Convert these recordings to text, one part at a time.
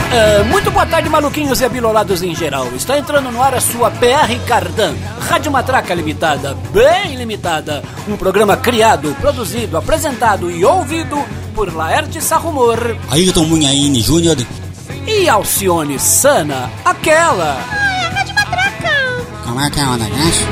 Muito boa tarde, maluquinhos e abilolados em geral. Está entrando no ar a sua PR Cardan, Rádio Matraca Limitada, bem limitada. Um programa criado, produzido, apresentado e ouvido por Laerte Sarrumor, Ayrton Munhaine Júnior e Alcione Sana, aquela. Ai, a Rádio Matraca. Como é que é o negócio?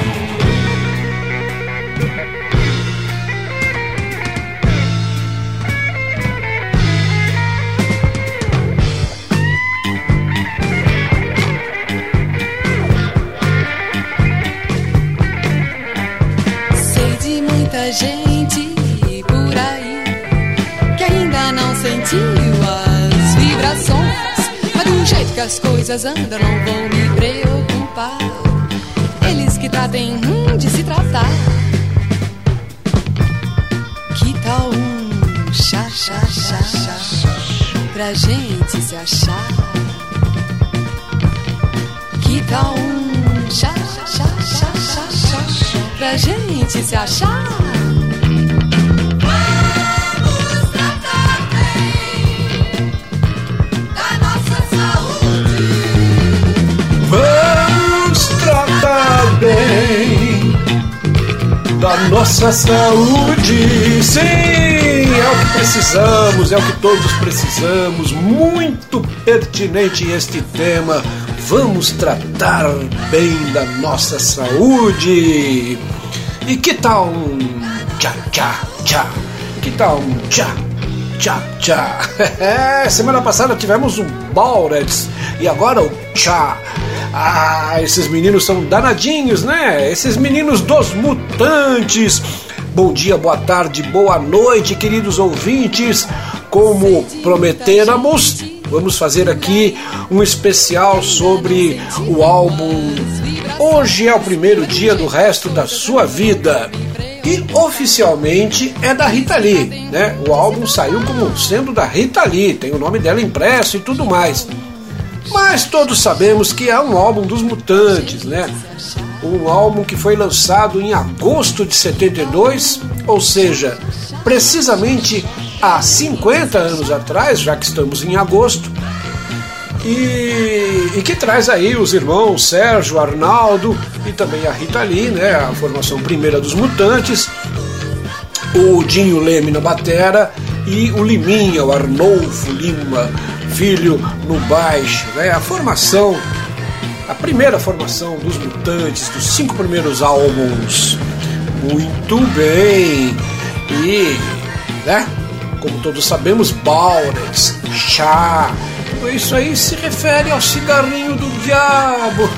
Gente por aí que ainda não sentiu as vibrações, mas do jeito que as coisas andam não vão me preocupar. Eles que tratem de se tratar. Que tal um chá, chá, chá, chá, pra gente se achar? Que tal um chá, chá, chá, chá, chá, pra gente se achar? Vamos tratar bem da nossa saúde. Sim, é o que precisamos, é o que todos precisamos. Muito pertinente este tema. Vamos tratar bem da nossa saúde. E que tal um tchá, tchá, tchá? Que tal um tchá, tchá, tchá? Semana passada tivemos o Baurex e agora o tchá. Ah, esses meninos são danadinhos, né? Esses meninos dos Mutantes. Bom dia, boa tarde, boa noite, queridos ouvintes. Como prometemos, vamos fazer aqui um especial sobre o álbum Hoje é o Primeiro Dia do Resto da Sua Vida. E oficialmente é da Rita Lee, né? O álbum saiu como sendo da Rita Lee, tem o nome dela impresso e tudo mais. Mas todos sabemos que é um álbum dos Mutantes, né? Um álbum que foi lançado em agosto de 72, ou seja, precisamente há 50 anos atrás, já que estamos em agosto, e que traz aí os irmãos Sérgio, Arnaldo e também a Rita Lee, né? A formação primeira dos Mutantes, o Dinho Leme na batera e o Liminha, o Arnolfo Lima Filho no baixo, né? A primeira formação dos Mutantes, dos 5 primeiros álbuns. Muito bem. E, né, como todos sabemos, Baurex, chá, isso aí se refere ao cigarrinho do diabo.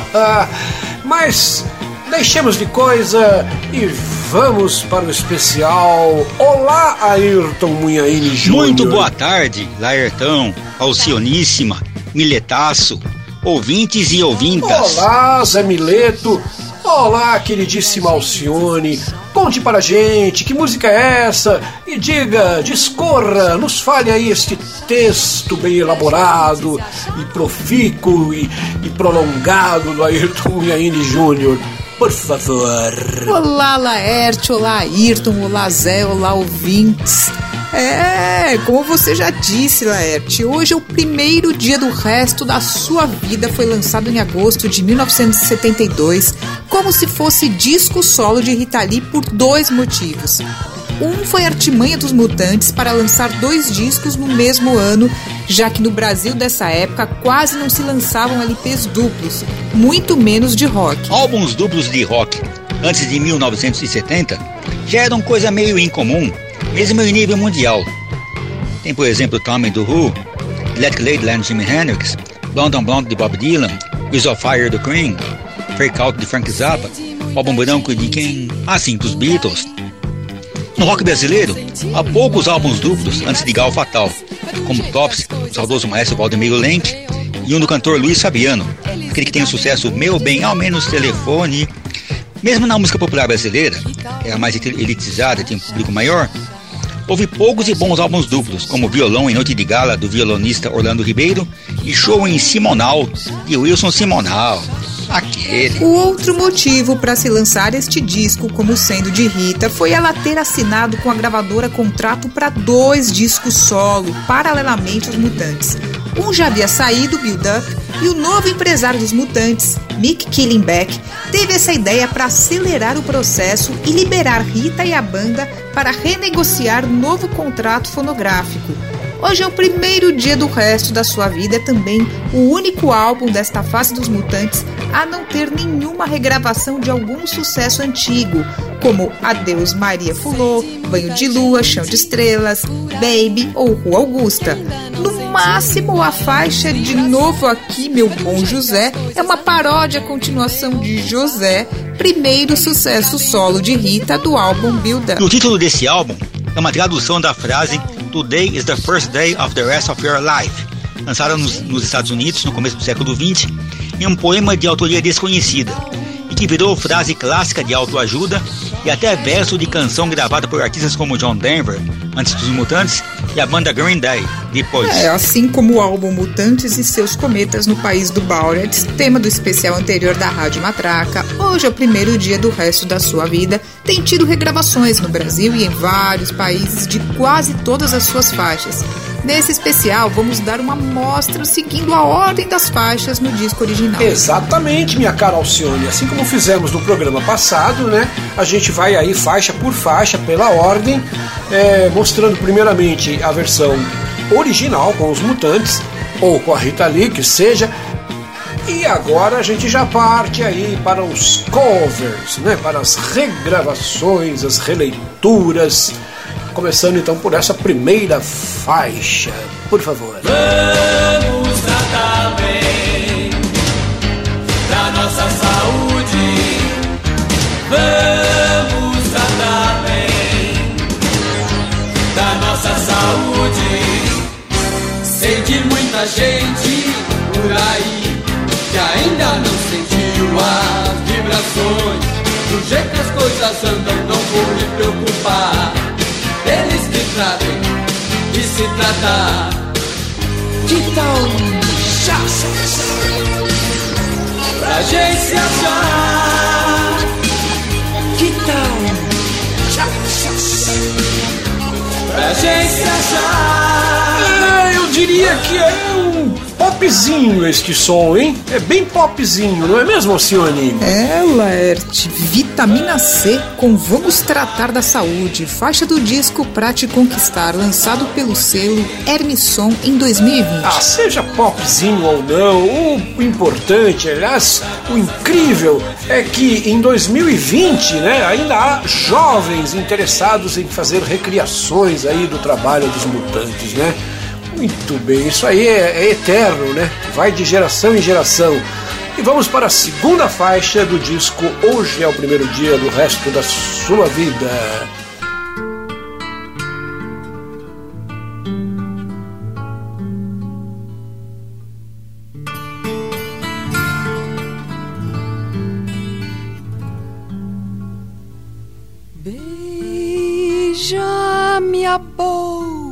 Mas deixemos de coisa e vamos para o especial. Olá, Ayrton Munhaine Júnior. Muito boa tarde, Laertão, Alcioníssima, Miletaço, ouvintes e ouvintas. Olá, Zé Mileto. Olá, queridíssima Alcione. Conte para a gente que música é essa e diga, discorra, nos fale aí este texto bem elaborado e profícuo e prolongado do Ayrton Munhaine Júnior. Por favor. Olá, Laerte, olá, Ayrton, olá, Zé, olá, ouvintes. Como você já disse, Laerte, hoje é o primeiro dia do resto da sua vida. Foi lançado em agosto de 1972, como se fosse disco solo de Rita Lee por 2 motivos. Um foi a artimanha dos Mutantes para lançar 2 discos no mesmo ano, já que no Brasil dessa época quase não se lançavam LPs duplos, muito menos de rock. Álbuns duplos de rock antes de 1970 já eram coisa meio incomum, mesmo em nível mundial. Tem, por exemplo, Tommy do Who, Electric Ladyland de Jimi Hendrix, Blonde on Blonde de Bob Dylan, Wheels of Fire do Cream, Fake Out de Frank Zappa, Álbum Branco de quem? Sim, dos Beatles. No rock brasileiro, há poucos álbuns duplos antes de Gal Fatal, como Tops, do saudoso maestro Valdemiro Lenk, e um do cantor Luiz Fabiano, aquele que tem o sucesso Meu Bem ao Menos Telefone. Mesmo na música popular brasileira, que é a mais elitizada e tem um público maior, houve poucos e bons álbuns duplos, como Violão em Noite de Gala, do violonista Orlando Ribeiro, e Show em Simonal, de Wilson Simonal. Aquele. O outro motivo para se lançar este disco como sendo de Rita foi ela ter assinado com a gravadora contrato para 2 discos solo, paralelamente aos Mutantes. Um já havia saído, Build Up, e o novo empresário dos Mutantes, Mick Killenbeck, teve essa ideia para acelerar o processo e liberar Rita e a banda para renegociar novo contrato fonográfico. Hoje é o primeiro dia do resto da sua vida, é também o único álbum desta fase dos Mutantes a não ter nenhuma regravação de algum sucesso antigo, como Adeus Maria Fulô, Banho de Lua, Chão de Estrelas, Baby ou Rua Augusta. No máximo, a faixa De Novo Aqui, Meu Bom José, é uma paródia continuação de José, primeiro sucesso solo de Rita do álbum Build Up. O título desse álbum é uma tradução da frase Today is the first day of the rest of your life, lançada nos Estados Unidos no começo do século XX, em um poema de autoria desconhecida, e que virou frase clássica de autoajuda e até verso de canção gravada por artistas como John Denver, antes dos Mutantes, e a banda Green Day, depois. Assim como o álbum Mutantes e seus cometas no país do Bauret, tema do especial anterior da Rádio Matraca, hoje é o primeiro dia do resto da sua vida, tem tido regravações no Brasil e em vários países de quase todas as suas faixas. Nesse especial, vamos dar uma amostra seguindo a ordem das faixas no disco original. Exatamente, minha cara Alcione. Assim como fizemos no programa passado, né? A gente vai aí faixa por faixa, pela ordem, mostrando primeiramente a versão original com os Mutantes, ou com a Rita Lee, que seja. E agora a gente já parte aí para os covers, né? Para as regravações, as releituras. Começando então por essa primeira faixa, por favor. Vamos tratar bem da nossa saúde. Vamos tratar bem da nossa saúde. Sei de muita gente por aí que ainda não sentiu as vibrações. Do jeito que as coisas andam, não vou me preocupar. Eles que tratem de se tratar. Que tal chá? Pra gente se achar. Que tal chá? Pra gente se achar. Eu diria que é um popzinho este som, hein? É bem popzinho, não é mesmo, Alcione? Laerte, Vitamina C com Vamos Tratar da Saúde, faixa do disco Pra Te Conquistar, lançado pelo selo Hermisson em 2020. Seja popzinho ou não, o importante, aliás, o incrível é que em 2020, né, ainda há jovens interessados em fazer recriações aí do trabalho dos Mutantes, né? Muito bem, isso aí é eterno, né? Vai de geração em geração. E vamos para a segunda faixa do disco Hoje é o Primeiro Dia do Resto da Sua Vida. Beija minha boca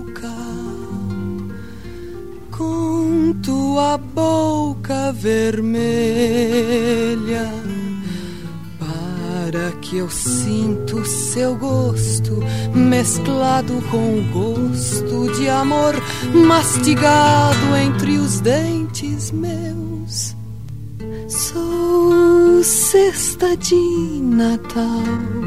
com tua boca vermelha, para que eu sinta o seu gosto mesclado com o gosto de amor mastigado entre os dentes meus. Sou cesta de Natal,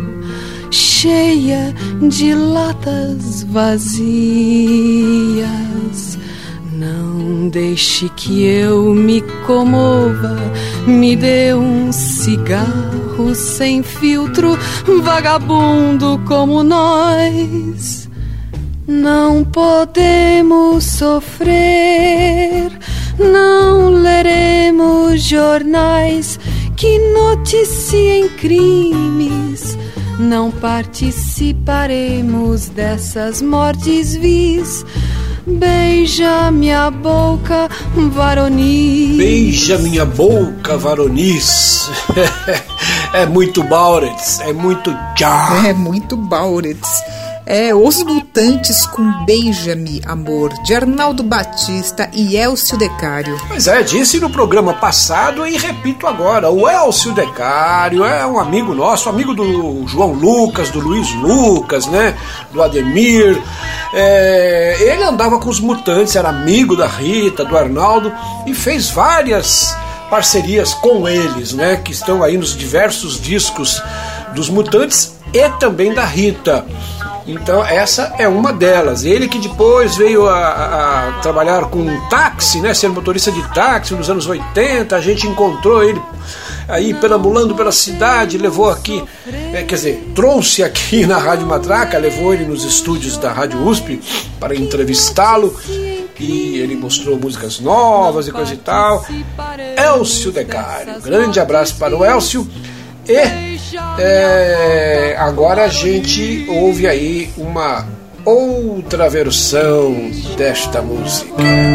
cheia de latas vazias. Não deixe que eu me comova, me dê um cigarro sem filtro, vagabundo como nós. Não podemos sofrer, não leremos jornais que noticiem crimes, não participaremos dessas mortes vis. Beija minha boca, varonis. Beija minha boca, varonis. É muito Bauretz, é muito já. É muito Bauretz. Os Mutantes com Beija-me, Amor, de Arnaldo Batista e Elcio Decário. Pois é, disse no programa passado e repito agora, o Elcio Decário é um amigo nosso, amigo do João Lucas, do Luiz Lucas, né, do Ademir. Ele andava com os Mutantes, era amigo da Rita, do Arnaldo, e fez várias parcerias com eles, né, que estão aí nos diversos discos dos Mutantes e também da Rita. Então essa é uma delas. Ele que depois veio a trabalhar com táxi, né, ser motorista de táxi nos anos 80, a gente encontrou ele aí perambulando pela cidade, levou aqui, trouxe aqui na Rádio Matraca, levou ele nos estúdios da Rádio USP para entrevistá-lo, e ele mostrou músicas novas e coisa e tal. Elcio Decário, grande abraço para o Elcio. E agora a gente ouve aí uma outra versão desta música.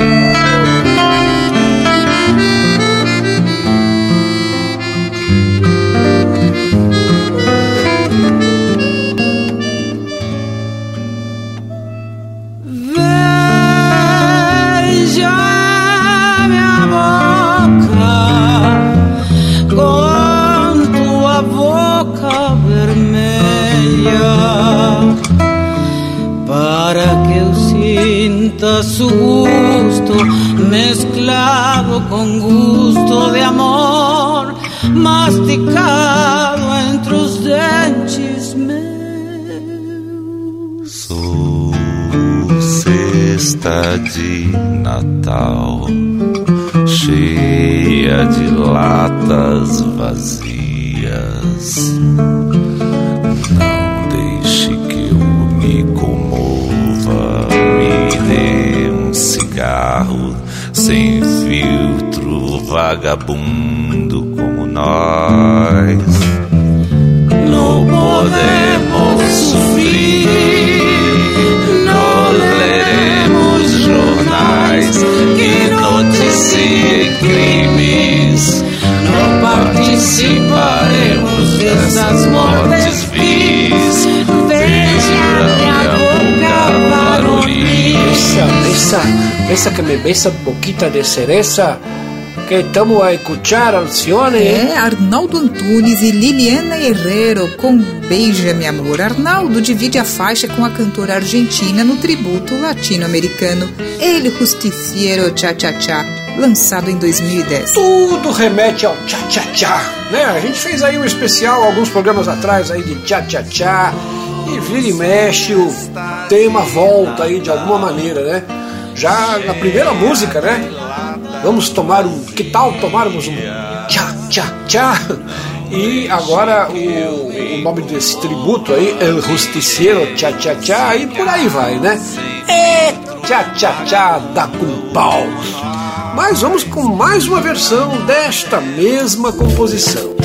Su gusto mezclado con gusto de amor, masticado entre os dentes meus. Sou cesta de Natal, cheia de latas vazias. Não deixe que eu me comova, me dê um cigarro sem filtro, vagabundo como nós. Não podemos sofrer, não leremos jornais que noticiem crimes, não participaremos dessas mortes vis. Esa que me besa boquita de cereza, que estamos a escuchar, Alcione. Arnaldo Antunes e Liliana Herrero com Beija-me, Amor. Arnaldo divide a faixa com a cantora argentina no tributo latino-americano El Justiciero Cha-Cha-Cha, lançado em 2010. Tudo remete ao Cha-Cha-Cha, né? A gente fez aí um especial alguns programas atrás aí de Cha-Cha-Cha, e vira e mexe o tema volta aí de alguma maneira, né? Já na primeira música, né? Vamos tomar que tal tomarmos um Cha-Cha-Cha? E agora o nome desse tributo aí é El Justiciero Cha-Cha-Cha, e por aí vai, né? Cha-Cha-Cha dá com pau. Mas vamos com mais uma versão desta mesma composição.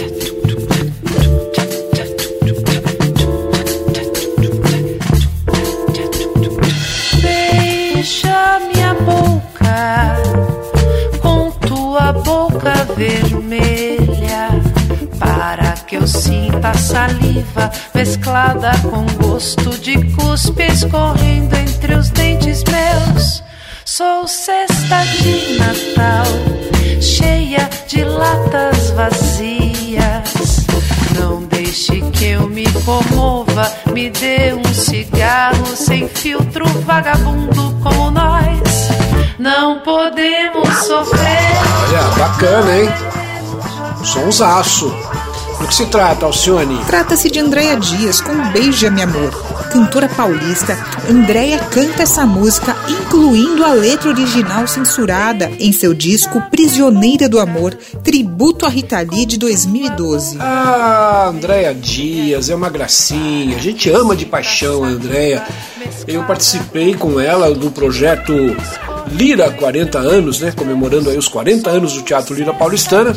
Beija minha boca com tua boca vermelha, para que eu sinta a saliva mesclada com gosto de cuspe escorrendo entre os dentes meus. Sou cesta de Natal, cheia de latas vazias. Não deixe que eu me comova, me dê um cigarro sem filtro, vagabundo como nós. Não podemos sofrer. Olha, bacana, hein? Sonsaço. Do que se trata, Alcione? Trata-se de Andréia Dias com Beija-me, Amor. Cantora paulista, Andréia canta essa música incluindo a letra original censurada em seu disco Prisioneira do Amor, tributo a Rita Lee de 2012. Andréia Dias é uma gracinha, a gente ama de paixão a Andréia. Eu participei com ela do projeto Lira 40 anos, né, comemorando aí os 40 anos do Teatro Lira Paulistana.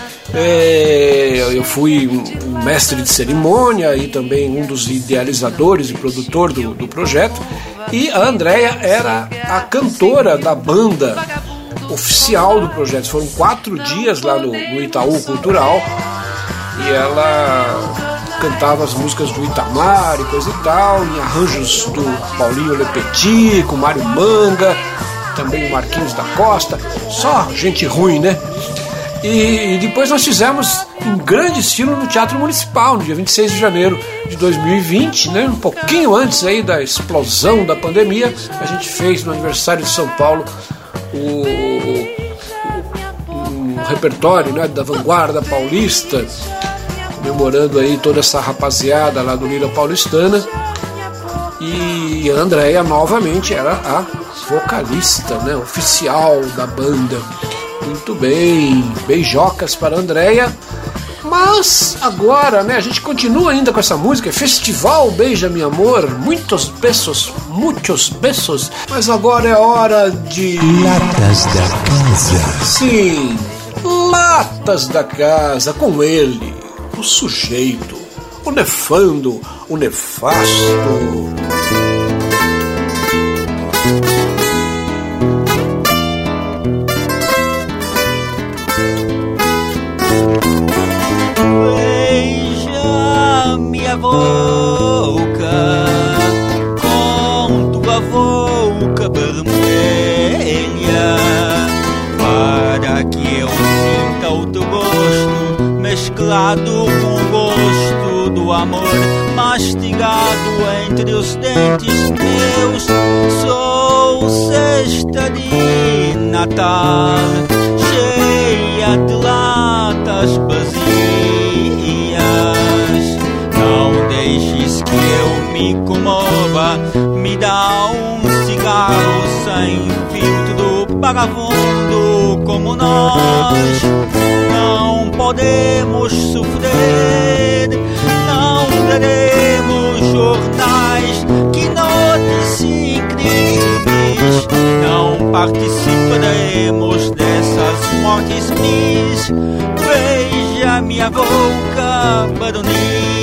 Eu fui um mestre de cerimônia e também um dos idealizadores e produtor do projeto, e a Andréia era a cantora da banda oficial do projeto. Foram 4 dias lá no Itaú Cultural, e ela cantava as músicas do Itamar e coisa e tal, em arranjos do Paulinho Lepetit, com Mário Manga, também o Marquinhos da Costa, só gente ruim, né? E depois nós fizemos em grande estilo no Teatro Municipal, no dia 26 de janeiro de 2020, né? Um pouquinho antes aí da explosão da pandemia, a gente fez no aniversário de São Paulo um repertório, né, da vanguarda paulista, comemorando aí toda essa rapaziada lá do Lira Paulistana. E a Andréia novamente era a vocalista, né, oficial da banda. Muito bem, beijocas para a Andréia. Mas agora, né, a gente continua ainda com essa música, Festival Beija-me Amor, muitos beijos, mas agora é hora de... Latas da Casa. Sim, Latas da Casa, com ele, o sujeito, o nefando, o nefasto. Boca com tua boca vermelha, para que eu sinta o teu gosto mesclado com o gosto do amor, mastigado entre os dentes meus. Sou cesta de Natal, cheia de latas vazias. Não deixes que eu me comova, me dá um cigarro sem filtro vagabundo como nós. Não podemos sofrer, não teremos jornais que noticiem crimes, não participaremos dessas mortes bis. Beija minha boca, baronia.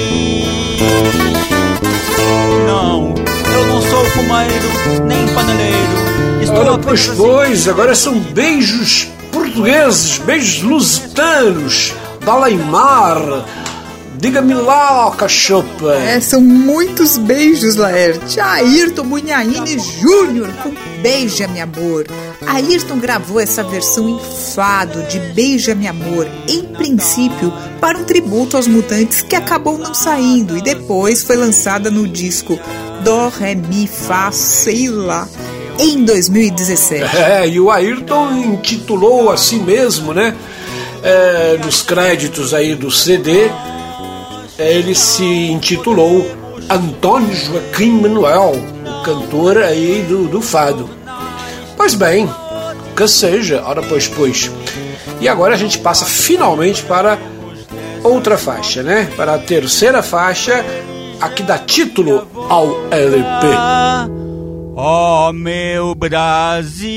Não, eu não sou fumeiro, nem paneleiro. Ora, pois, agora são beijos portugueses, beijos lusitanos, da Laimar. Diga-me lá, cachopa. São muitos beijos, Laerte. Ayrton Munhaine Júnior com Beija-me Amor. Ayrton gravou essa versão em fado de Beija-me Amor, em princípio, para um tributo aos Mutantes que acabou não saindo e depois foi lançada no disco Dó, Ré, Mi, Fá, sei lá, em 2017. E o Ayrton intitulou a si mesmo, né? Nos créditos aí do CD, ele se intitulou Antônio Joaquim Manuel, o cantor aí do fado. Pois bem, que seja, ora pois. E agora a gente passa finalmente para outra faixa, né? Para a terceira faixa, a que dá título ao LP. Oh, meu Brasil.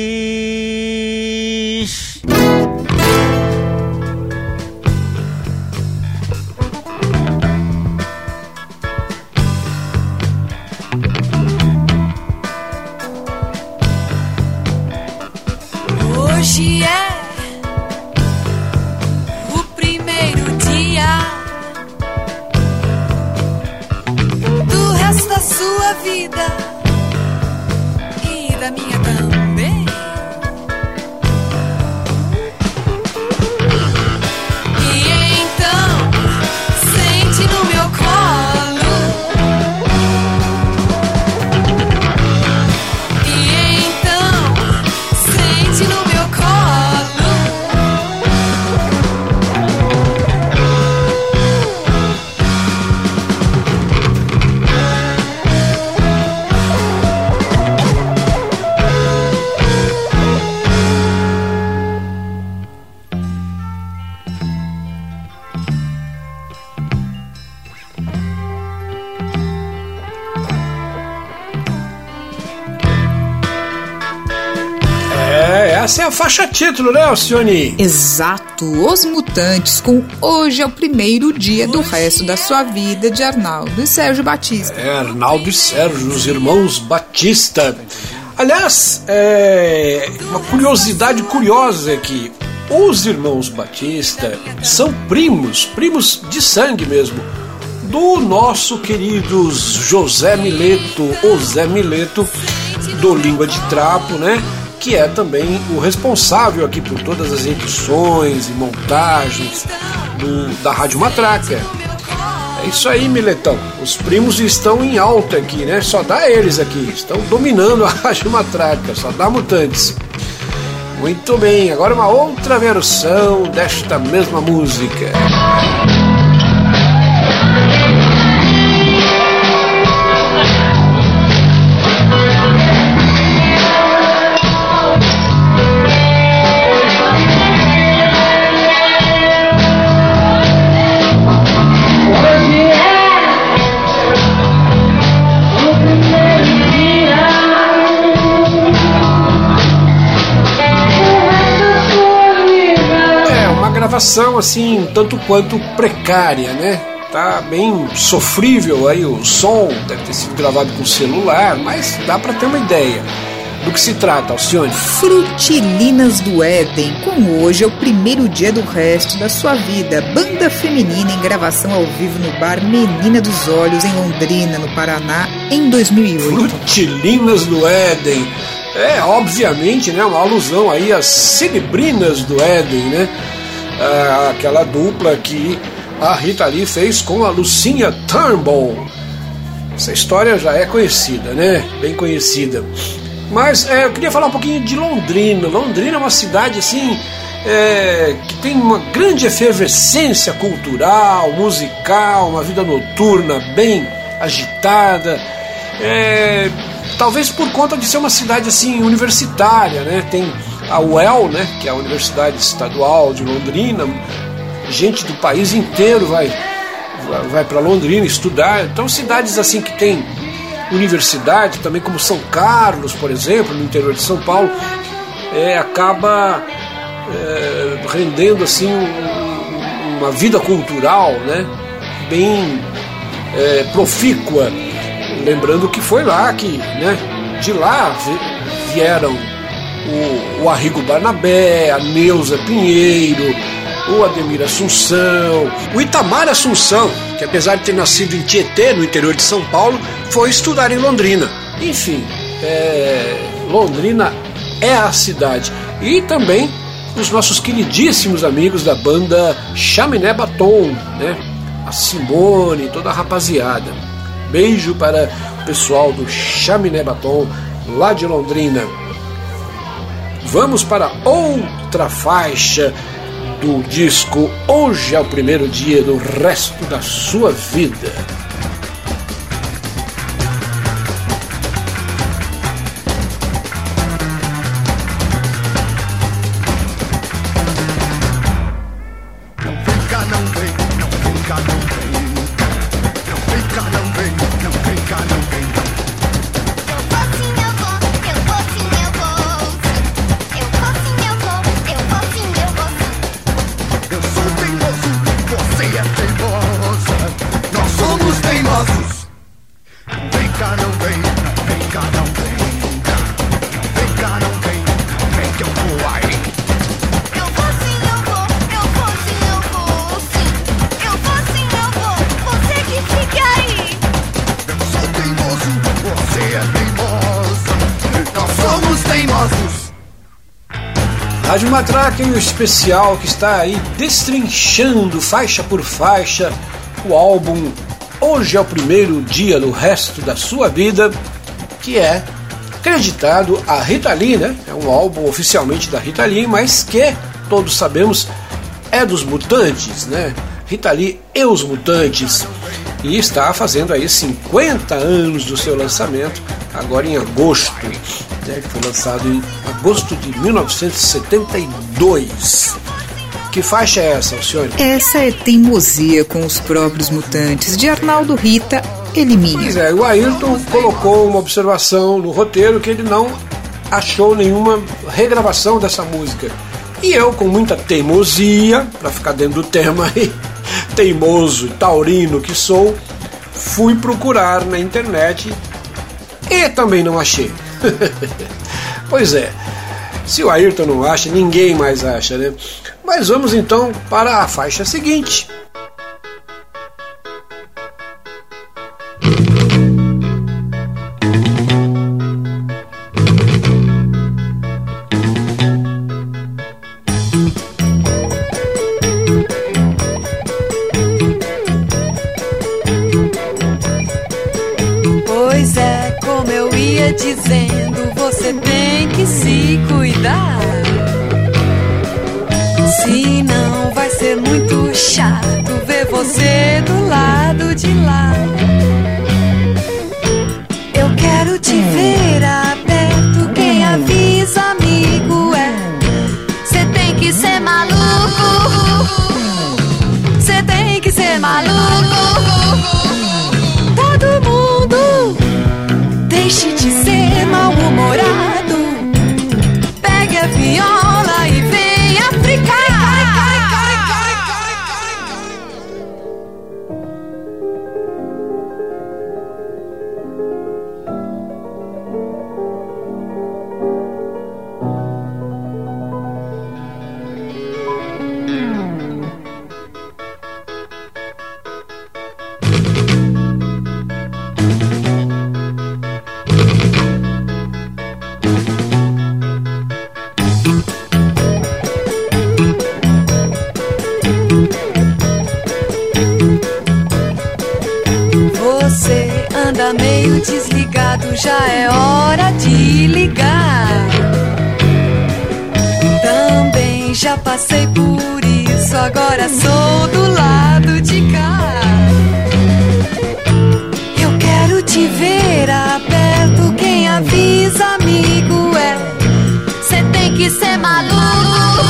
Hoje é o primeiro dia do resto da sua vida e da minha também. E então, sente no meu colo. E então, sente no meu Essa é a faixa título, né, Alcione? Exato, Os Mutantes, com Hoje é o Primeiro Dia do Resto da Sua Vida, de Arnaldo e Sérgio Batista. Arnaldo e Sérgio, os irmãos Batista. Aliás, uma curiosidade curiosa é que os irmãos Batista são primos de sangue mesmo. do nosso querido José Mileto, o Zé Mileto, do Língua de Trapo, né? Que é também o responsável aqui por todas as edições e montagens da Rádio Matraca. É isso aí, Miletão. Os primos estão em alta aqui, né? Só dá eles aqui. Estão dominando a Rádio Matraca. Só dá Mutantes. Muito bem. Agora uma outra versão desta mesma música. Gravação assim, tanto quanto precária, né? Tá bem sofrível aí o som, deve ter sido gravado com celular, mas dá pra ter uma ideia do que se trata, Alcione. Frutilinas do Éden, com Hoje é o Primeiro Dia do Resto da Sua Vida, banda feminina em gravação ao vivo no bar Menina dos Olhos, em Londrina, no Paraná, em 2008. Frutilinas do Éden, obviamente, né, uma alusão aí às Cerebrinas do Éden, né? Aquela dupla que a Rita Lee fez com a Lucinha Turnbull. Essa história já é conhecida, né? Bem conhecida. Mas eu queria falar um pouquinho de Londrina. Londrina é uma cidade assim que tem uma grande efervescência cultural, musical, uma vida noturna bem agitada. Talvez por conta de ser uma cidade assim universitária, né? Tem a UEL, né, que é a Universidade Estadual de Londrina. Gente do país inteiro vai para Londrina estudar. Então cidades assim que tem universidade, também como São Carlos, por exemplo, no interior de São Paulo, acaba rendendo assim uma vida cultural, né, bem profícua. Lembrando que foi lá que, né, de lá vieram o Arrigo Barnabé, a Neuza Pinheiro, o Ademir Assunção, o Itamar Assunção, que apesar de ter nascido em Tietê, no interior de São Paulo, foi estudar em Londrina. Enfim, Londrina é a cidade. E também os nossos queridíssimos amigos da banda Chaminé Batom, né? A Simone, toda a rapaziada. Beijo para o pessoal do Chaminé Batom, lá de Londrina. Vamos para outra faixa do disco Hoje é o Primeiro Dia do Resto da Sua Vida. Rádio Matraca e o especial que está aí destrinchando faixa por faixa o álbum Hoje é o Primeiro Dia do Resto da Sua Vida, que é acreditado a Rita Lee, né? É um álbum oficialmente da Rita Lee, mas que todos sabemos é dos Mutantes, né? Rita Lee e os Mutantes. E está fazendo aí 50 anos do seu lançamento, agora em agosto, né, que foi lançado em agosto de 1972. Que faixa é essa, Alcione? Essa é Teimosia com os próprios Mutantes, de Arnaldo Rita Eliminha. Pois é, o Ayrton colocou uma observação no roteiro que ele não achou nenhuma regravação dessa música. E eu, com muita teimosia, para ficar dentro do tema aí, teimoso e taurino que sou, fui procurar na internet e também não achei. Pois é, se o Ayrton não acha, ninguém mais acha, né? Mas vamos então para a faixa seguinte. você dizendo, você tem que se cuidar. Senão vai ser muito chato ver você do lado de lá. Eu quero te ver aperto, quem avisa amigo é. Cê tem que ser maluco, cê tem que ser maluco. Todo mundo deixe de ser mal-humorado. Pegue a viola e venha fricar. Meio desligado, já é hora de ligar. Também já passei por isso, agora sou do lado de cá. Eu quero te ver aperto, quem avisa amigo é. Cê tem que ser maluco,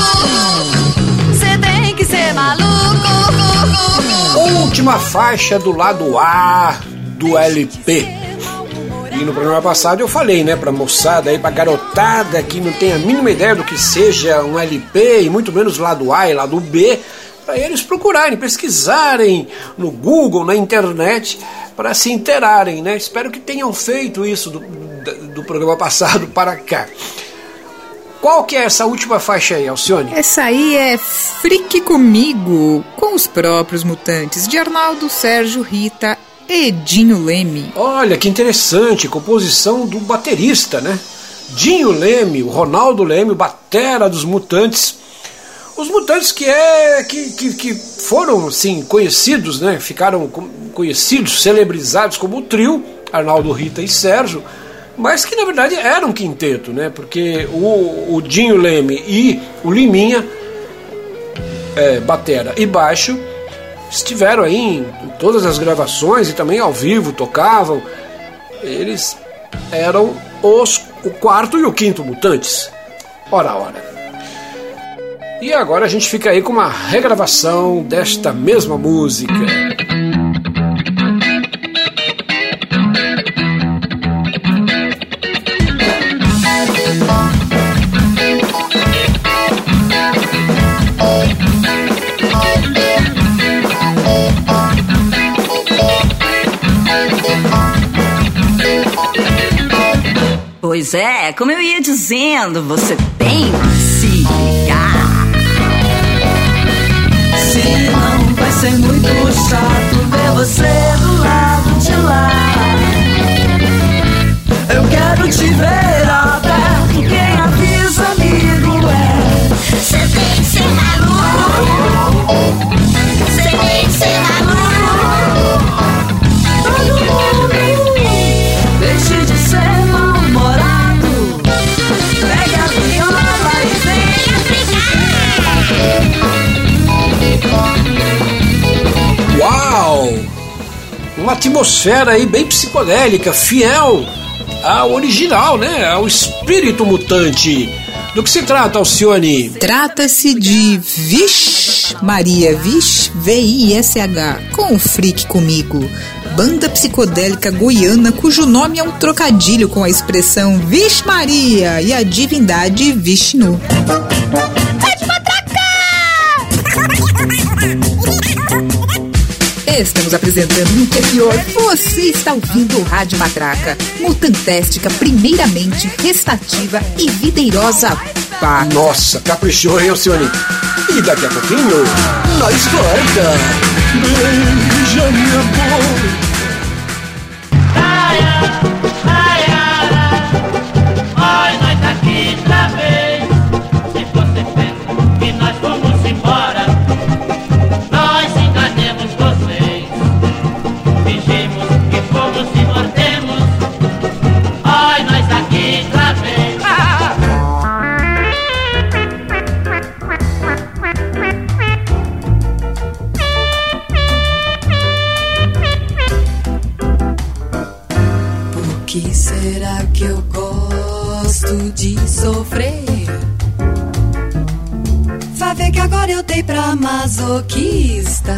cê tem que ser maluco. Última faixa do lado A do LP. E no programa passado eu falei, né, pra moçada aí, pra garotada que não tem a mínima ideia do que seja um LP, e muito menos lado A e lado B, para eles procurarem, pesquisarem no Google, na internet, para se inteirarem, né? Espero que tenham feito isso do programa passado para cá. Qual que é essa última faixa aí, Alcione? Essa aí é Frique Comigo, com os próprios Mutantes, de Arnaldo, Sérgio, Rita, Dinho Leme. Olha que interessante, composição do baterista, né? Dinho Leme, o Ronaldo Leme, o batera dos Mutantes. Os Mutantes que foram assim conhecidos, né? Ficaram conhecidos, celebrizados como o trio, Arnaldo, Rita e Sérgio, mas que na verdade era um quinteto, né? Porque o Dinho Leme e o Liminha, batera e baixo, estiveram aí em todas as gravações e também ao vivo tocavam. Eles eram o quarto e o quinto Mutantes. Ora. E agora a gente fica aí com uma regravação desta mesma música. Pois é, como eu ia dizendo, você tem que se ligar. Senão vai ser muito chato ver você do lado de lá. Eu quero te ver aberto, quem avisa amigo é. Você tem que ser maluco, você tem que ser maluco. Todo mundo deixe de ser mal-humorado. Pegue a viola e venha ficar. Uau! Uma atmosfera aí bem psicodélica, fiel ao original, né? Ao espírito mutante. Do que se trata, Alcione? Trata-se de Vish Maria, Vish, V-I-S-H, com o Frique Comigo, banda psicodélica goiana cujo nome é um trocadilho com a expressão Vish Maria e a divindade Vishnu. Estamos apresentando no que é pior. Você está ouvindo o Rádio Matraca, mutantéstica, primeiramente restativa e videirosa. Pá. Nossa, caprichou, hein, Alcione? E daqui a pouquinho, nós volta. Beija minha boca. Oi, nós aqui outra vez. Se você pensa que nós vamos embora, nós enganemos vocês. Fingimos que fomos e mordemos. sofrer. Vai ver que agora eu dei pra masoquista.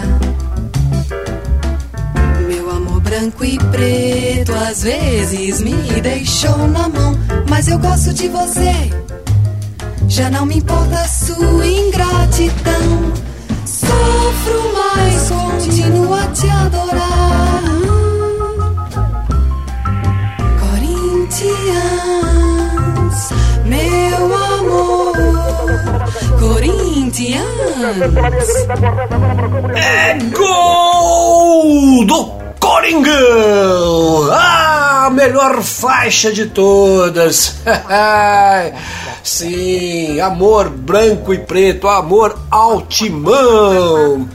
Meu amor branco e preto às vezes me deixou na mão, mas eu gosto de você. Já não me importa a sua ingratidão. Sofro, mas continuo a te adorar. Corinthians, meu amor. Corinthians. É gol do Coringão! A melhor faixa de todas. Sim, amor branco e preto, amor ao timão.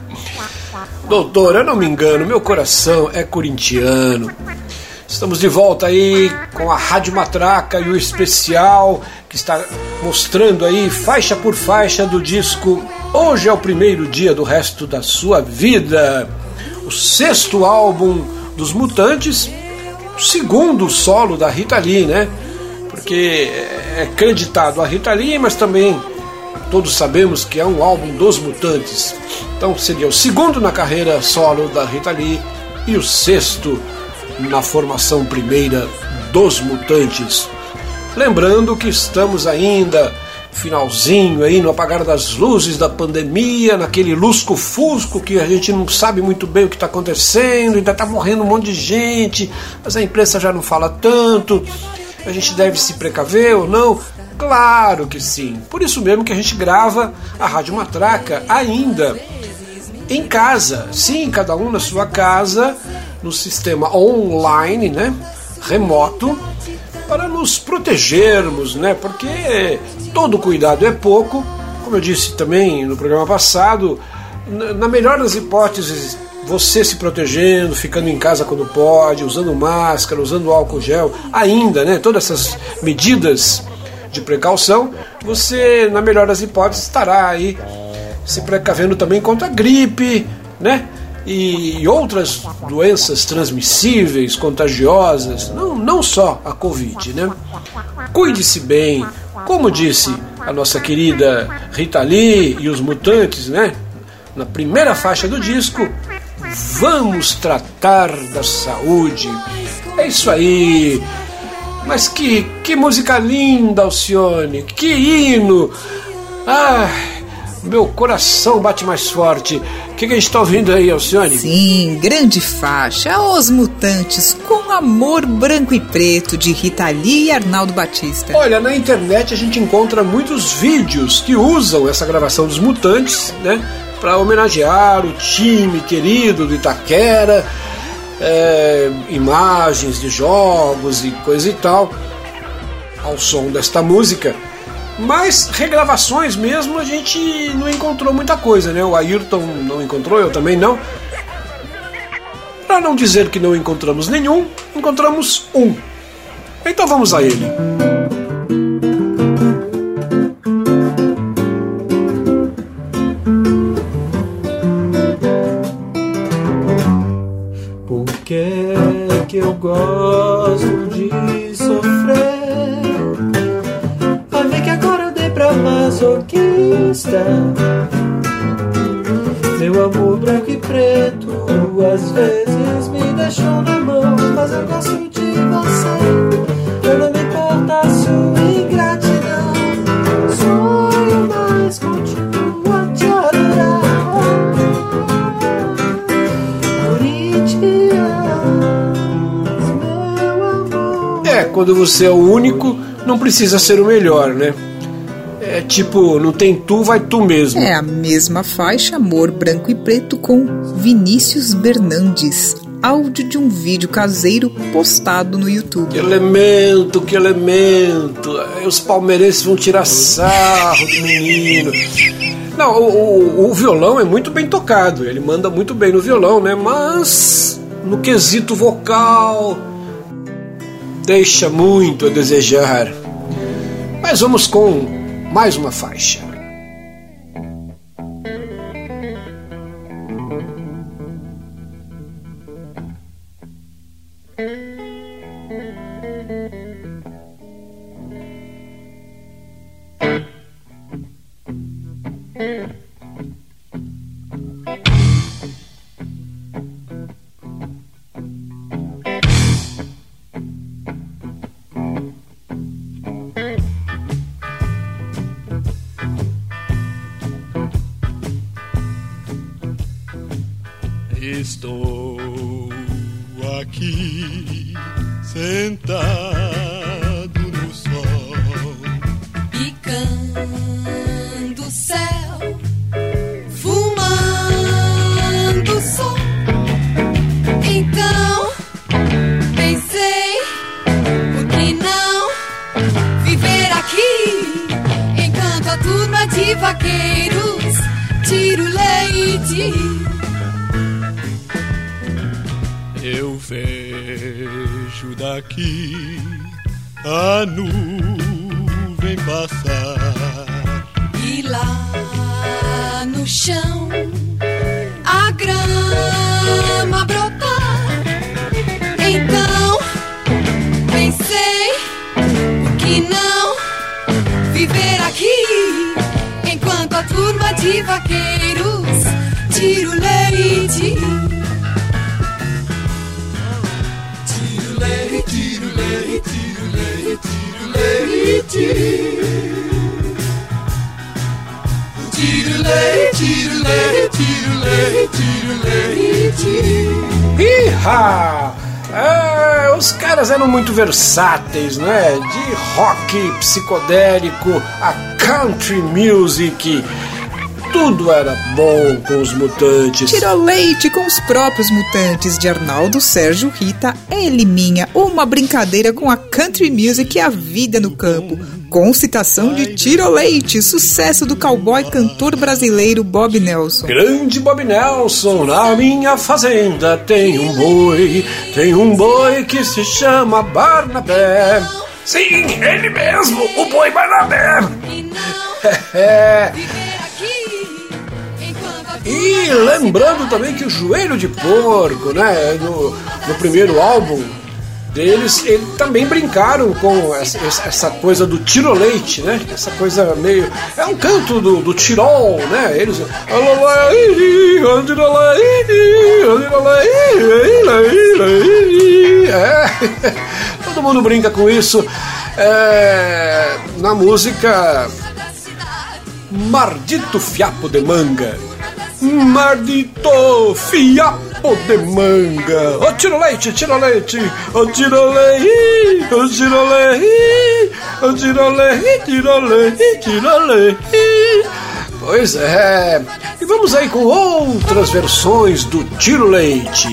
Doutor, eu não me engano, meu coração é corintiano. Estamos de volta aí com a Rádio Matraca e o especial que está mostrando aí faixa por faixa do disco Hoje é o Primeiro Dia do Resto da Sua Vida, o 6º álbum dos Mutantes, o 2º solo da Rita Lee, né? Porque é creditado a Rita Lee, mas também todos sabemos que é um álbum dos Mutantes. Então seria o 2º na carreira solo da Rita Lee e o 6º na formação primeira dos Mutantes. Lembrando que estamos ainda finalzinho aí no apagar das luzes da pandemia, naquele lusco-fusco que a gente não sabe muito bem o que está acontecendo, ainda está morrendo um monte de gente, mas a imprensa já não fala tanto. A gente deve se precaver ou não? Claro que sim. Por isso mesmo que a gente grava a Rádio Matraca ainda em casa. Sim, cada um na sua casa, no sistema online, né? Remoto, para nos protegermos, né? Porque todo cuidado é pouco. Como eu disse também no programa passado, na melhor das hipóteses, você se protegendo, ficando em casa quando pode, usando máscara, usando álcool gel, ainda, né? Todas essas medidas de precaução, você, na melhor das hipóteses, estará aí se precavendo também contra a gripe, né? E outras doenças transmissíveis, contagiosas, não só a Covid, né? Cuide-se bem, como disse a nossa querida Rita Lee e os Mutantes, né? Na primeira faixa do disco, vamos tratar da saúde. É isso aí. Mas que música linda, Alcione, que hino. Meu coração bate mais forte. O que a gente está ouvindo aí, Alcione? Sim, grande faixa, Os Mutantes, com Amor Branco e Preto, de Rita Lee e Arnaldo Batista. Olha, na internet a gente encontra muitos vídeos que usam essa gravação dos Mutantes, né, para homenagear o time querido do Itaquera, imagens de jogos e coisa e tal, ao som desta música. Mas regravações mesmo a gente não encontrou muita coisa, né? O Ayrton não encontrou, eu também não. Para não dizer que não encontramos nenhum, encontramos um. Então vamos a ele. Por que eu gosto de sofrer? Vai ver que agora eu dei pra masoquista. Meu amor branco e preto às vezes me deixou na mão, mas eu gosto de você. Eu não me importa a sua ingratidão. Sonho, mas continuo a te adorar. Quando você é o único, não precisa ser o melhor, né? É tipo, não tem tu, vai tu mesmo. É a mesma faixa, Amor Branco e Preto, com Vinícius Bernandes. Áudio de um vídeo caseiro postado no YouTube. Que elemento, que elemento. Os palmeirenses vão tirar sarro do menino. Não, o violão é muito bem tocado. Ele manda muito bem no violão, né? Mas no quesito vocal deixa muito a desejar. Mas vamos com mais uma faixa. Estou aqui sentado no sol, picando o céu, fumando o sol. Então pensei, por que não viver aqui enquanto a turma de vaqueiros tira o leite? Eu vejo daqui a nuvem passar e lá no chão a grama brotar. Então pensei, por que não viver aqui enquanto a turma de vaqueiros tira o leite? Tiro leite, tiro leite, tiro leite. Tiro leite, tiro leite, tiro leite, tiro leite. Iha! Os caras eram muito versáteis, né? De rock psicodélico a country music. Tudo era bom com os Mutantes. Tirou leite com os próprios Mutantes, de Arnaldo, Sérgio, Rita, Eliminha. Uma brincadeira com a country music e a vida no campo. Com citação de Tirou Leite, sucesso do cowboy cantor brasileiro Bob Nelson. Grande Bob Nelson, na minha fazenda tem um boi que se chama Barnabé. Sim, ele mesmo, o boi Barnabé. E lembrando também que o Joelho de Porco, né, no primeiro álbum deles, eles também brincaram com essa coisa do tiroleite, né? Essa coisa meio... É um canto do Tirol, né? Eles... Todo mundo brinca com isso. Na música Mardito Fiapo de Manga. Mardito fiapo de manga. Ô tiro leite, tiro leite. Ô tiro leite, ô tiro leite. Ô tiro leite, tiro leite, tiro leite. Pois é. E vamos aí com outras versões do Tiro Leite.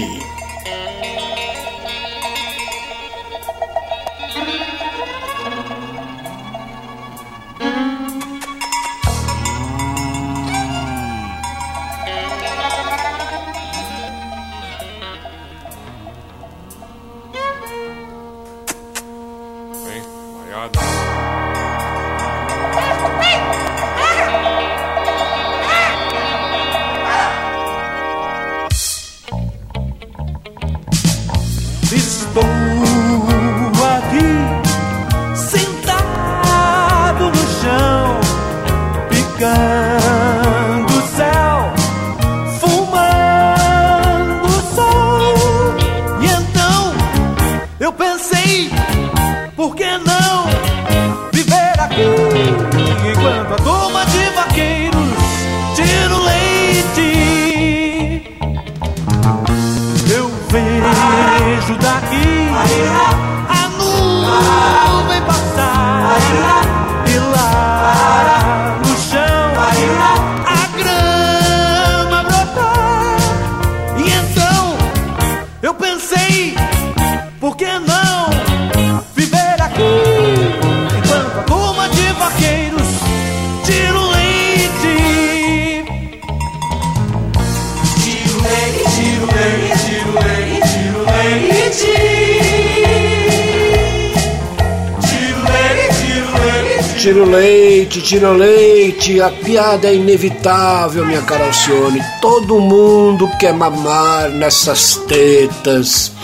Tiro leite, a piada é inevitável, minha cara Alcione. Todo mundo quer mamar nessas tetas.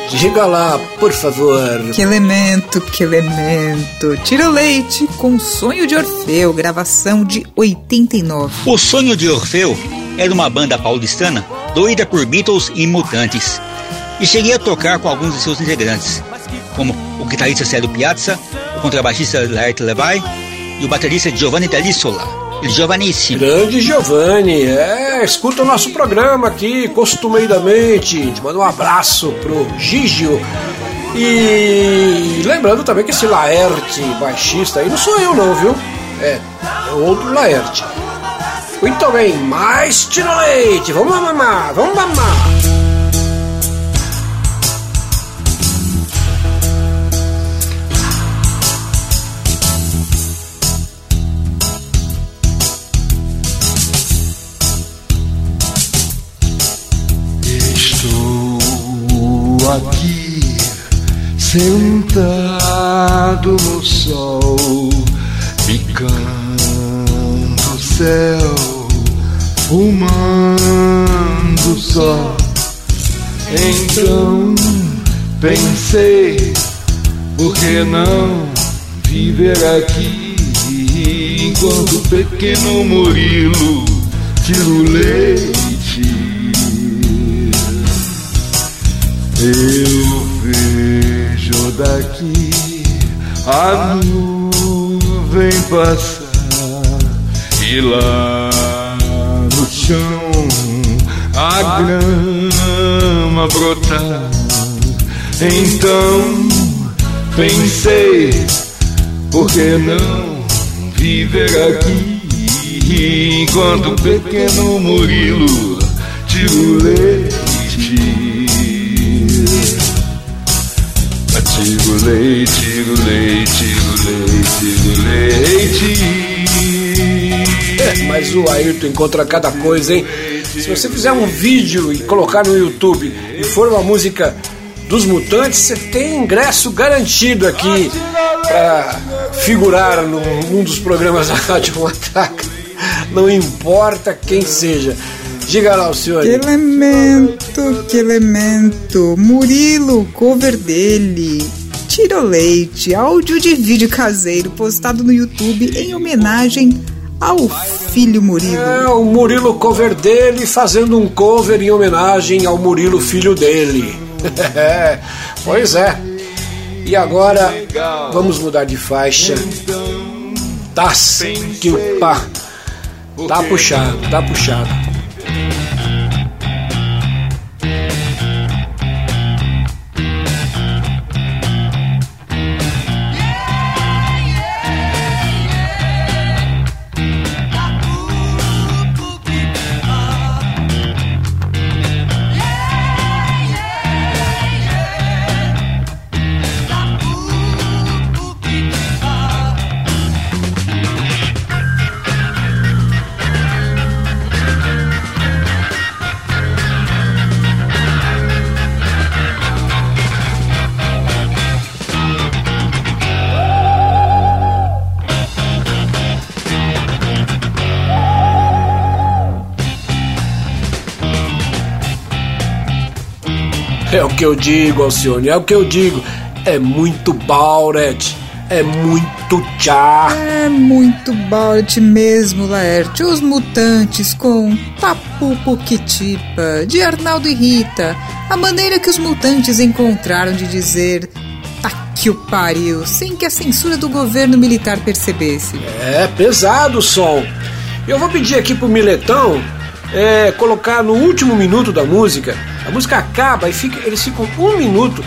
Diga lá, por favor. Que elemento, que elemento. Tiro Leite com Sonho de Orfeu, gravação de 89. O Sonho de Orfeu era uma banda paulistana doida por Beatles e Mutantes. E cheguei a tocar com alguns de seus integrantes, como o guitarrista Célio Piazza, o contrabaixista Laerte Levi e o baterista Giovanni D'Alissola. Giovanissimo. Grande Giovanni, escuta o nosso programa aqui costumeiramente. Te mando um abraço pro Gigio. E lembrando também que esse Laerte baixista aí não sou eu não, viu? É outro Laerte. Muito bem, mais Tiro Leite. Vamos mamar, vamos mamar. Aqui, sentado no sol, picando o céu, fumando só. Então pensei, por que não viver aqui enquanto o pequeno Murilo tira o leite? Eu vejo daqui a nuvem passar e lá no chão a grama brotar. Então pensei, por que não viver aqui enquanto o pequeno Murilo tira o leite? Tiro leite, tiro leite, tiro leite, tiro leite. Mas o Ayrton encontra cada coisa, hein? Se você fizer um vídeo e colocar no YouTube e for uma música dos Mutantes, você tem ingresso garantido aqui para figurar num dos programas da Rádio Matraca. Não importa quem seja. Diga lá o senhor. Que elemento. Murilo, cover dele. Tiro Leite, áudio de vídeo caseiro postado no YouTube em homenagem ao filho Murilo. O Murilo cover dele fazendo um cover em homenagem ao Murilo filho dele. Pois é. E agora vamos mudar de faixa. Tá puxado. É o que eu digo, Alcione, é o que eu digo. É muito Bauret, é muito tchá. É muito Bauret mesmo, Laerte. Os Mutantes com Papu Puquitipa, de Arnaldo e Rita. A maneira que os Mutantes encontraram de dizer tá que o pariu, sem que a censura do governo militar percebesse. É pesado o som. Eu vou pedir aqui pro Miletão colocar no último minuto da música. A música acaba e eles ficam um minuto,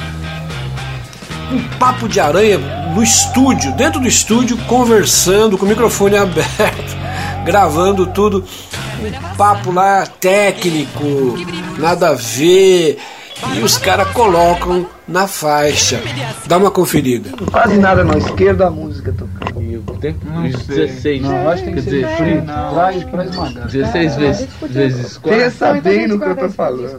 um papo de aranha no estúdio, dentro do estúdio, conversando com o microfone aberto, gravando tudo, um papo lá técnico, nada a ver, e os caras colocam na faixa. Dá uma conferida. Quase nada na esquerda, a música tocando. Não 16. Não, acho que tem que ser pra esmagar. 16 vezes 4. Pensa bem no que eu tô falando.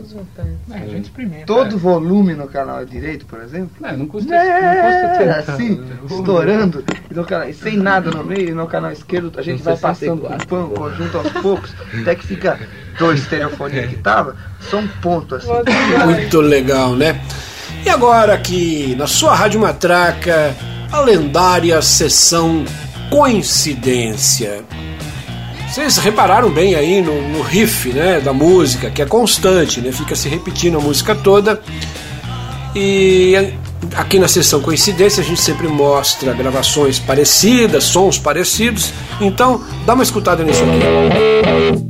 Todo volume no canal direito, por exemplo. Não custa ter assim, estourando, e sem nada no meio, e no canal esquerdo a gente vai passando com o conjunto aos poucos, até que fica 2 estereofonia que tava, só um ponto assim. Muito legal, né? E agora aqui na sua Rádio Matraca, a lendária sessão Coincidência. Vocês repararam bem aí no riff, né, da música, que é constante, né, fica se repetindo a música toda. E aqui na sessão Coincidência a gente sempre mostra gravações parecidas, sons parecidos. Então dá uma escutada nisso aqui.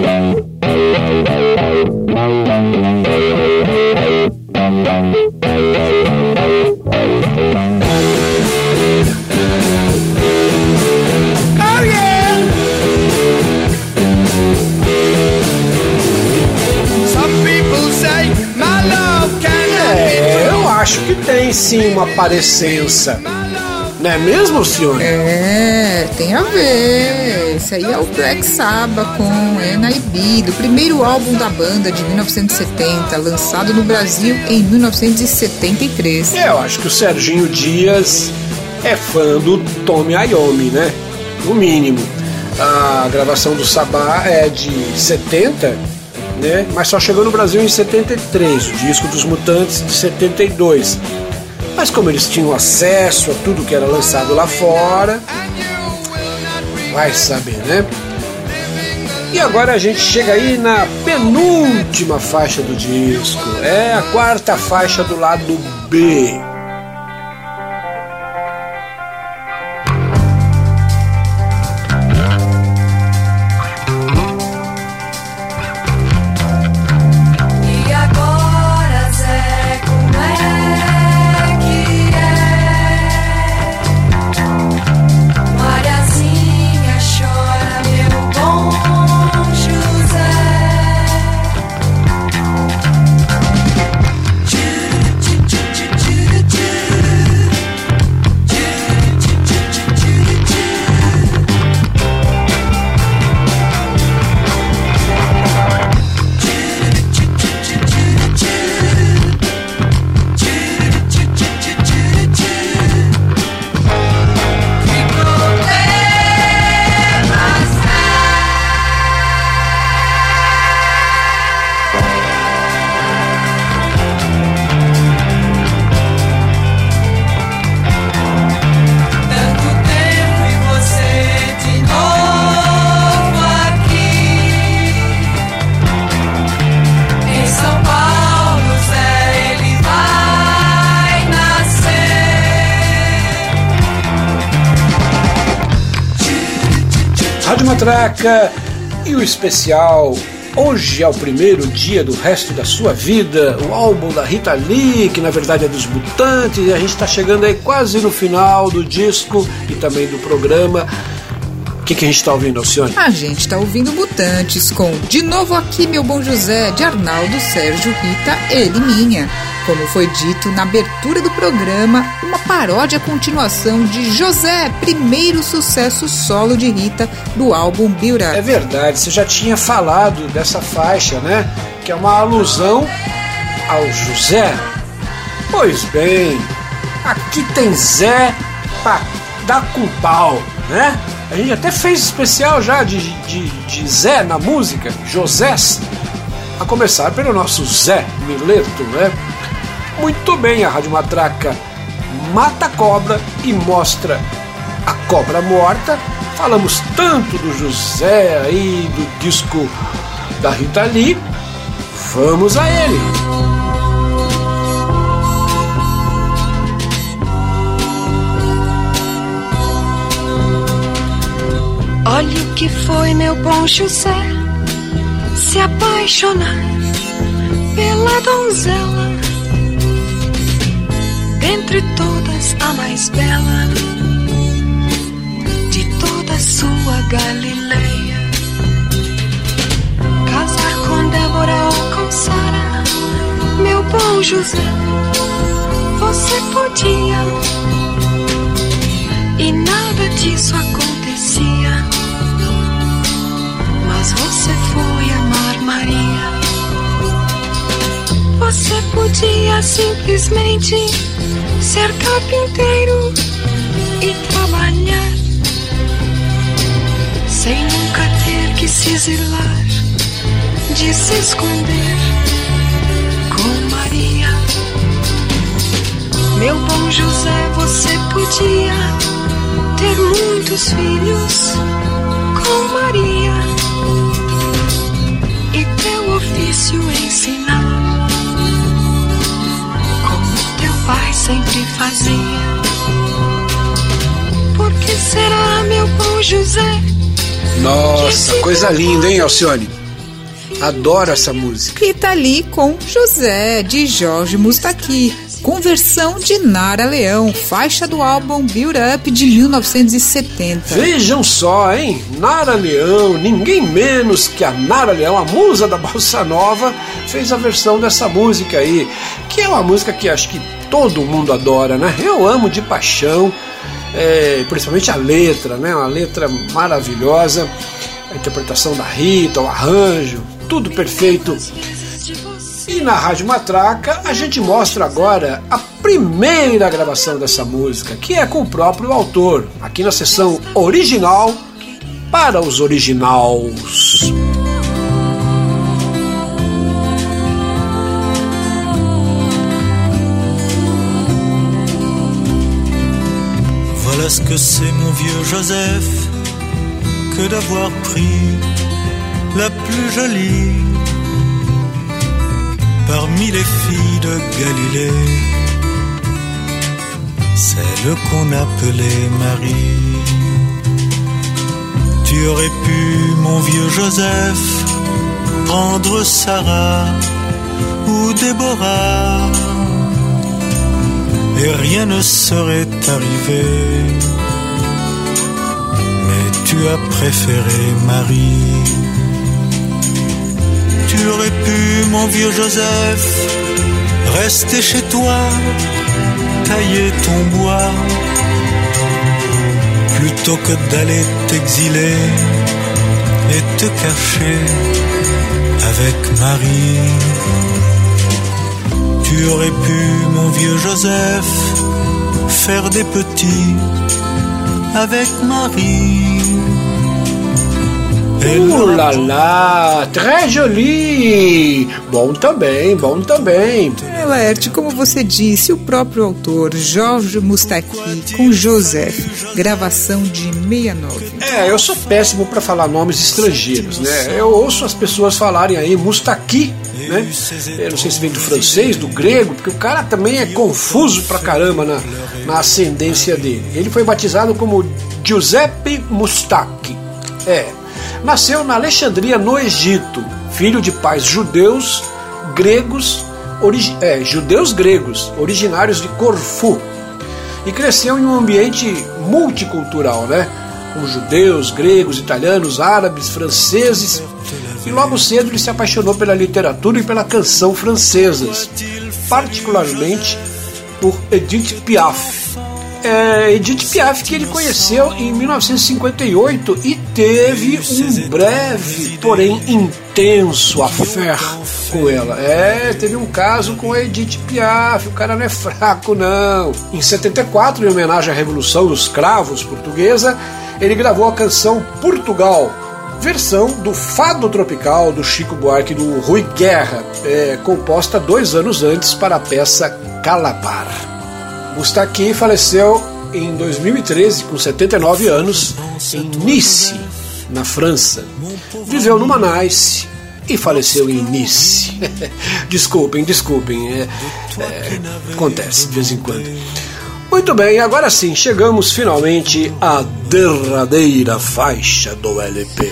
Acho que tem sim uma parecença. Não é mesmo, senhor? É, tem a ver. Esse aí é o Black Sabbath com NIB, do primeiro álbum da banda de 1970, lançado no Brasil em 1973. Eu acho que o Serginho Dias é fã do Tommy Iommi, né? No mínimo. A gravação do Sabbath é de 70, né? Mas só chegou no Brasil em 73, o disco dos Mutantes de 72. Mas como eles tinham acesso a tudo que era lançado lá fora, vai saber, né? E agora a gente chega aí na penúltima faixa do disco, é a quarta faixa do lado B. Rádio Matraca e o especial Hoje é o Primeiro Dia do Resto da Sua Vida, o álbum da Rita Lee, que na verdade é dos Mutantes, e a gente está chegando aí quase no final do disco e também do programa. O que a gente está ouvindo, Alcione? A gente está ouvindo Mutantes com De Novo Aqui Meu Bom José, de Arnaldo, Sérgio, Rita, ele minha. Como foi dito na abertura do programa, uma paródia continuação de José, primeiro sucesso solo de Rita do álbum Build Up. É verdade, você já tinha falado dessa faixa, né? Que é uma alusão ao José. Pois bem, aqui tem Zé pra dar com pau, né? A gente até fez especial já de Zé na música, Josés, a começar pelo nosso Zé Mileto, né? Muito bem, a Rádio Matraca mata a cobra e mostra a cobra morta. Falamos tanto do José aí, do disco da Rita Lee. Vamos a ele! Olha o que foi meu bom José, se apaixonar pela donzela, dentre todas a mais bela de toda sua Galileia. Casar com Débora ou com Sara, meu bom José, você podia, e nada disso acontecia. Mas você foi amar Maria. Você podia simplesmente ser carpinteiro e trabalhar, sem nunca ter que se exilar, de se esconder com Maria. Meu bom José, você podia ter muitos filhos com Maria e teu ofício ensinar, como teu pai sempre fazia. Por que será, meu bom José? Nossa, coisa linda, hein, Alcione? Adoro essa música. E tá ali com José, de Jorge Mustaqui, com versão de Nara Leão, faixa do álbum Build Up de 1970. Vejam só, hein? Nara Leão, ninguém menos que a Nara Leão, a musa da Bossa Nova, fez a versão dessa música aí, que é uma música que acho que todo mundo adora, né? Eu amo de paixão, principalmente a letra, né? Uma letra maravilhosa, a interpretação da Rita, o arranjo, tudo perfeito. E na Rádio Matraca a gente mostra agora a primeira gravação dessa música, que é com o próprio autor, aqui na sessão original para os originals. Voilà ce que c'est, mon vieux Joseph, que d'avoir pris la plus jolie parmi les filles de Galilée, celle qu'on appelait Marie. Tu aurais pu, mon vieux Joseph, prendre Sarah ou Déborah, et rien ne serait arrivé. Mais tu as préféré Marie. Tu aurais pu, mon vieux Joseph, rester chez toi, tailler ton bois, plutôt que d'aller t'exiler et te cacher avec Marie. Tu aurais pu, mon vieux Joseph, faire des petits avec Marie. Lá lá, très joli! Bom também, bom também. Laerte, como você disse, o próprio autor, Jorge Mustaqui, com Joseph, gravação de 69. Eu sou péssimo para falar nomes estrangeiros, né? Eu ouço as pessoas falarem aí Mustaqui, né? Eu não sei se vem do francês, do grego, porque o cara também é confuso pra caramba na ascendência dele. Ele foi batizado como Giuseppe Mustaqui. Nasceu na Alexandria, no Egito, filho de pais judeus gregos, originários de Corfu, e cresceu em um ambiente multicultural, né? Com judeus, gregos, italianos, árabes, franceses, e logo cedo ele se apaixonou pela literatura e pela canção francesas, particularmente por Edith Piaf. Edith Piaf, que ele conheceu em 1958 e teve um breve, porém intenso affair com ela. Teve um caso com a Edith Piaf, o cara não é fraco não. Em 74, em homenagem à Revolução dos Cravos portuguesa, ele gravou a canção Portugal, versão do Fado Tropical do Chico Buarque e do Rui Guerra, composta 2 anos antes para a peça Calabar. Mustaqui faleceu em 2013, com 79 anos, em Nice, na França. Viveu no Manaus e faleceu em Nice. Desculpem, acontece de vez em quando. Muito bem, agora sim, chegamos finalmente à derradeira faixa do LP.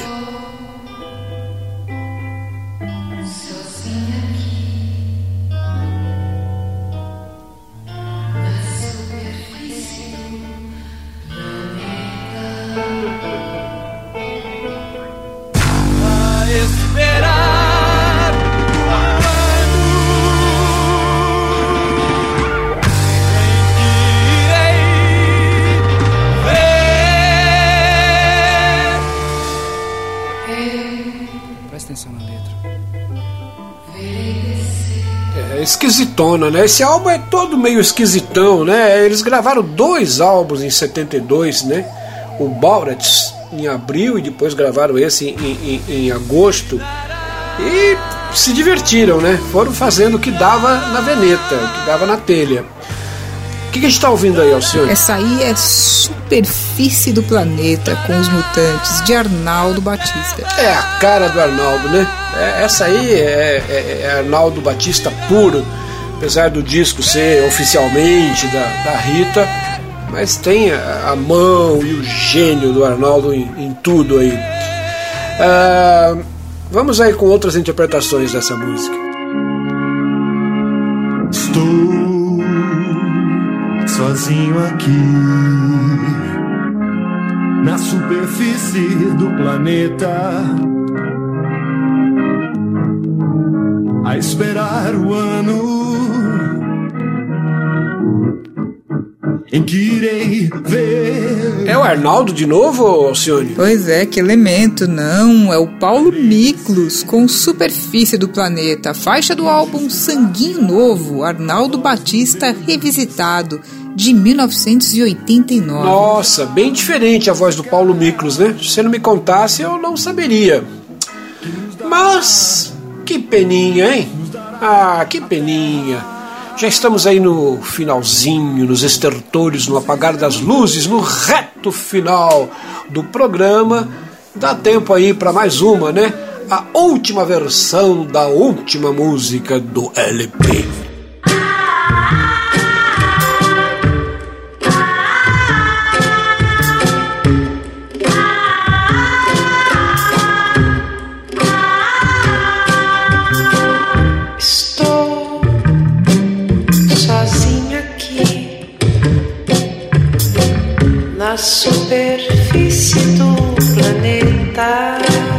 Esquisitona, né? Esse álbum é todo meio esquisitão, né? Eles gravaram 2 álbuns em 72, né? O Baurets em abril e depois gravaram esse em agosto e se divertiram, né? Foram fazendo o que dava na veneta, o que dava na telha. que a gente tá ouvindo aí, Alcione? Essa aí é Superfície do Planeta com os Mutantes, de Arnaldo Batista. É a cara do Arnaldo, né? Essa aí é Arnaldo Batista puro, apesar do disco ser oficialmente da Rita, mas tem a mão e o gênio do Arnaldo em tudo aí. Vamos aí com outras interpretações dessa música. Estou sozinho aqui na superfície do planeta, a esperar o ano em que irei ver. É o Arnaldo de novo, Alcione? Pois é, que elemento, não. É o Paulo Miklos com Superfície do Planeta, faixa do álbum Sanguinho Novo, Arnaldo Batista Revisitado, de 1989. Nossa, bem diferente a voz do Paulo Miklos, né? Se você não me contasse, eu não saberia. Mas, que peninha, hein? Ah, que peninha. Já estamos aí no finalzinho, nos estertores, no apagar das luzes, no reto final do programa. Dá tempo aí para mais uma, né? A última versão da última música do LP. Na superfície do planeta.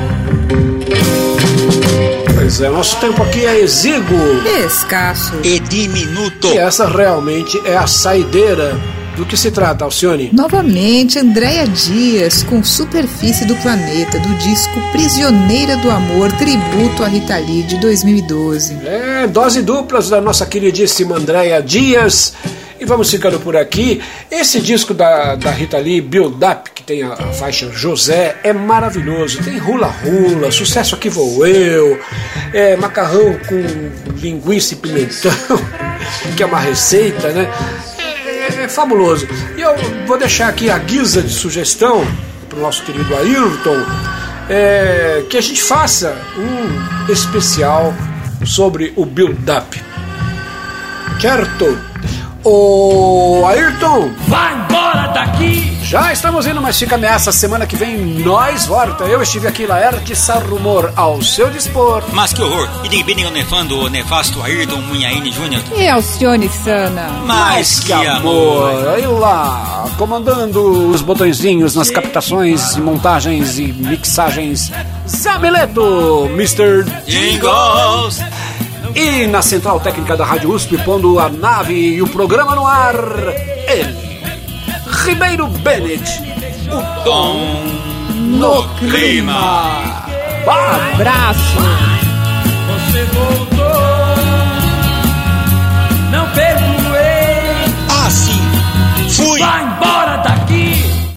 Pois é, nosso tempo aqui é exíguo, escasso e diminuto. E essa realmente é a saideira. Do que se trata, Alcione? Novamente, Andréa Dias com Superfície do Planeta, do disco Prisioneira do Amor, tributo a Rita Lee, de 2012. Dose duplas da nossa queridíssima Andréa Dias. E vamos ficando por aqui. Esse disco da Rita Lee, Build Up, que tem a faixa José, é maravilhoso. Tem Hula Hula, Sucesso Aqui Vou Eu, macarrão com linguiça e pimentão, que é uma receita, né? É fabuloso. E eu vou deixar aqui a guisa de sugestão para o nosso querido Ayrton, que a gente faça um especial sobre o Build Up. Certo? Ô Ayrton, vai embora daqui! Já estamos indo, mas fica ameaça. Semana que vem nós volta. Eu estive aqui, Laerte Sarrumor, ao seu dispor. Mas que horror! E de bem nefando o nefasto Ayrton Munhaine Júnior. E Alcione Sana. Mas que amor! Aí lá, comandando os botõezinhos nas captações, montagens e mixagens, Zabeleto, Mr. Jingles. E na central técnica da Rádio USP, pondo a nave e o programa no ar, ele, Ribeiro Bennett, o Tom no clima. Abraço. Você voltou.